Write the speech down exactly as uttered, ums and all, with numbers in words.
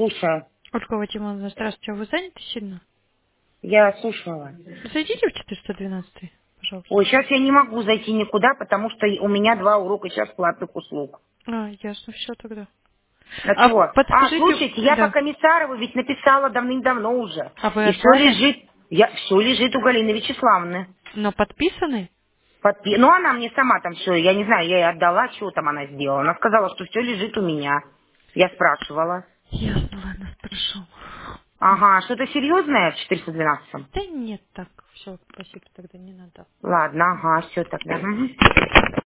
Слушаю. Ольга Вадимовна, здравствуйте. А вы заняты сильно? Я слушала. Зайдите в четыреста двенадцать, пожалуйста. Ой, сейчас я не могу зайти никуда, потому что у меня два урока сейчас платных услуг. А, ясно, все тогда. А А чего? А, подскажите, слушайте, я по да. Комиссарову ведь написала давным-давно уже. А вы И все отдали? лежит, я, все лежит у Галины Вячеславовны. Но подписаны? Подпи- Ну, она мне сама там все, я не знаю, я ей отдала, что там она сделала. Она сказала, что все лежит у меня. Я спрашивала. Ясно, ладно, спрошу. Ага, что-то серьезное в четыреста двенадцатом? Да нет, так, все, спасибо, тогда не надо. Ладно, ага, все тогда. Мгм.